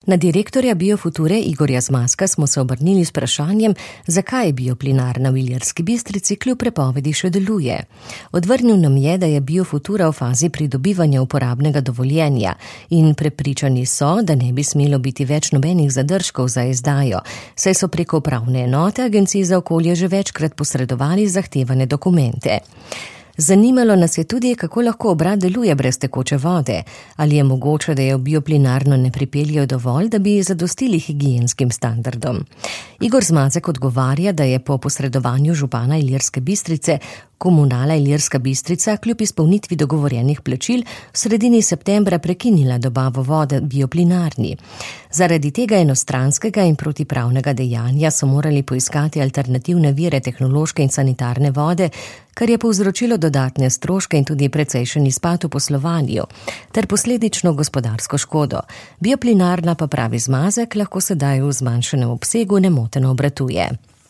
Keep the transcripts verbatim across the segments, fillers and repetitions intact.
Na direktorja Biofuture Igorja Zmazka smo se obrnili s vprašanjem, zakaj bioplinarna v Ilirski Bistrici kljub prepovedi še deluje. Odvrnil nam je, da je Biofutura v fazi pridobivanja uporabnega dovoljenja in prepričani so, da ne bi smelo biti več nobenih zadržkov za izdajo, saj so preko upravne enote agenciji za okolje že večkrat posredovali zahtevane dokumente. Zanimalo nas je tudi, kako lahko obrat deluje brez tekoče vode, ali je mogoče, da jo bioplinarno ne pripeljejo dovolj, da bi zadostili higienskim standardom. Igor Zmazek odgovarja, da je po posredovanju župana Ilirske Bistrice Komunala Ilirska Bistrica kljub izpolnitvi dogovorjenih plačil v sredini septembra prekinila dobavo vode bioplinarni. Zaradi tega enostranskega in protipravnega dejanja so morali poiskati alternativne vire tehnološke in sanitarne vode, kar je povzročilo dodatne stroške in tudi precejšen izpad v poslovanju, ter posledično gospodarsko škodo. Bioplinarna, pa pravi Zmazek, lahko sedaj v zmanjšanem obsegu nemoteno obratuje.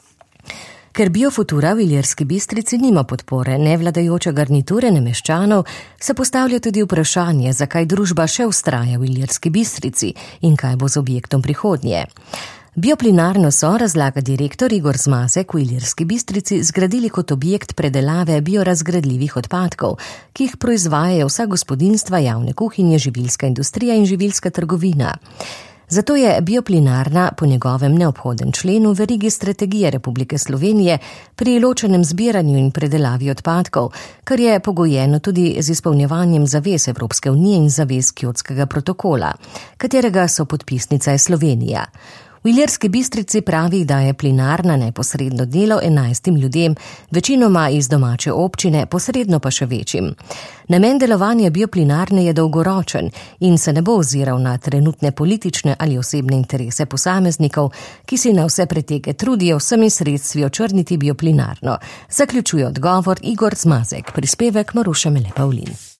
Ker Biofutura v Ilirski Bistrici nima podpore nevladajoče garniture nemeščanov, se postavlja tudi vprašanje, zakaj družba še vztraja v Ilirski Bistrici in kaj bo z objektom prihodnje. Bioplinarno so, razlaga direktor Igor Zmazek, v Ilirski Bistrici zgradili kot objekt predelave biorazgradljivih odpadkov, ki jih proizvajajo vsa gospodinjstva, javne kuhinje, živilska industrija in živilska trgovina. Zato je bioplinarna po njegovem neobhoden člen v verigi strategije Republike Slovenije pri ločenem zbiranju in predelavi odpadkov, kar je pogojeno tudi z izpolnjevanjem zavez Evropske unije in zavez Kjotskega protokola, katerega so podpisnica je Slovenija. V Ilirski Bistrici pravi, da je plinarna neposredno delo enajstim ljudem, večinoma iz domače občine, posredno pa še večjim. Namen delovanja bioplinarne je dolgoročen in se ne bo oziral na trenutne politične ali osebne interese posameznikov, ki si na vse pretege trudijo vsemi sredstvi očrniti bioplinarno. Zaključuje odgovor Igor Zmazek, prispevek Maruše Mele Pavlin.